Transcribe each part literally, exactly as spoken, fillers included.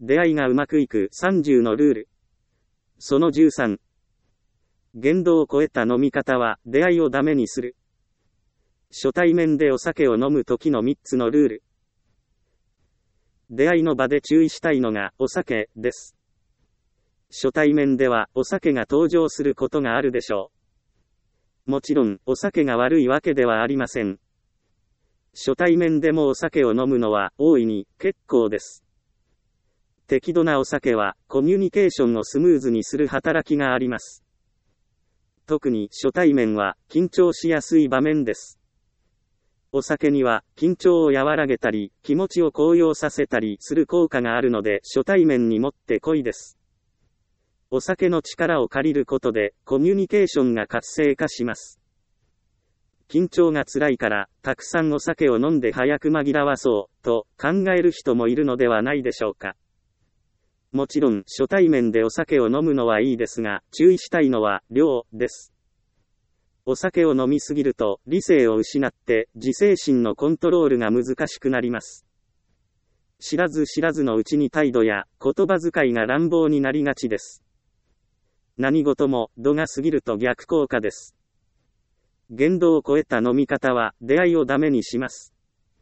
出会いがうまくいくさんじゅうのルール。そのじゅうさん。限度を超えた飲み方は出会いをダメにする。初対面でお酒を飲む時のみっつのルール。出会いの場で注意したいのがお酒です。初対面ではお酒が登場することがあるでしょう。もちろんお酒が悪いわけではありません。初対面でもお酒を飲むのは大いに結構です。適度なお酒はコミュニケーションをスムーズにする働きがあります。特に初対面は緊張しやすい場面です。お酒には緊張を和らげたり気持ちを高揚させたりする効果があるので初対面にもってこいです。お酒の力を借りることでコミュニケーションが活性化します。緊張が辛いからたくさんお酒を飲んで早く紛らわそうと考える人もいるのではないでしょうか。もちろん初対面でお酒を飲むのはいいですが、注意したいのは量です。お酒を飲みすぎると理性を失って自制心のコントロールが難しくなります。知らず知らずのうちに態度や言葉遣いが乱暴になりがちです。何事も度が過ぎると逆効果です。限度を超えた飲み方は出会いをダメにします。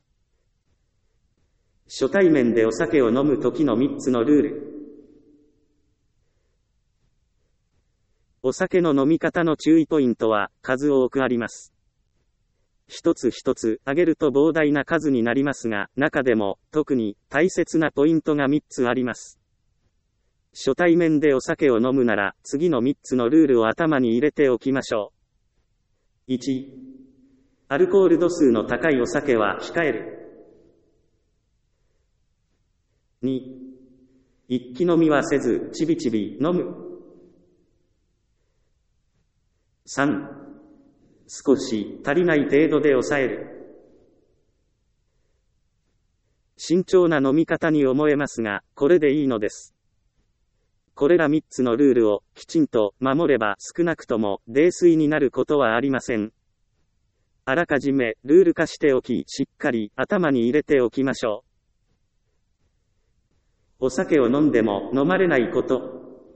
初対面でお酒を飲む時のみっつのルール。お酒の飲み方の注意ポイントは数多くあります。一つ一つ挙げると膨大な数になりますが、中でも特に大切なポイントがみっつあります。初対面でお酒を飲むなら次のみっつのルールを頭に入れておきましょう。いち. アルコール度数の高いお酒は控える。に. 一気飲みはせずちびちび飲む。さん. 少し足りない程度で抑える。慎重な飲み方に思えますが、これでいいのです。これらみっつのルールをきちんと守れば少なくとも泥酔になることはありません。あらかじめルール化しておき、しっかり頭に入れておきましょう。お酒を飲んでも飲まれないこと。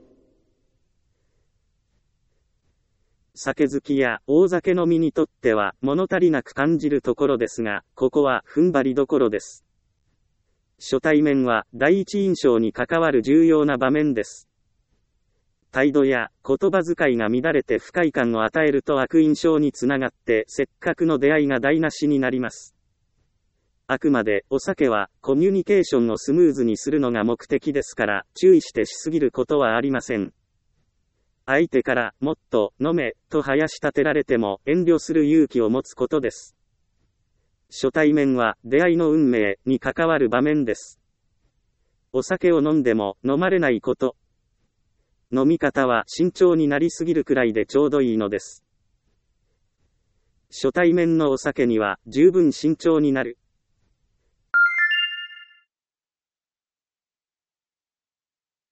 酒好きや大酒飲みにとっては物足りなく感じるところですが、ここは踏ん張りどころです。初対面は第一印象に関わる重要な場面です。態度や言葉遣いが乱れて不快感を与えると悪印象につながってせっかくの出会いが台無しになります。あくまでお酒はコミュニケーションをスムーズにするのが目的ですから注意してしすぎることはありません。相手からもっと飲めと囃し立てられても遠慮する勇気を持つことです。初対面は出会いの運命に関わる場面です。お酒を飲んでも飲まれないこと。飲み方は慎重になりすぎるくらいでちょうどいいのです。初対面のお酒には十分慎重になる。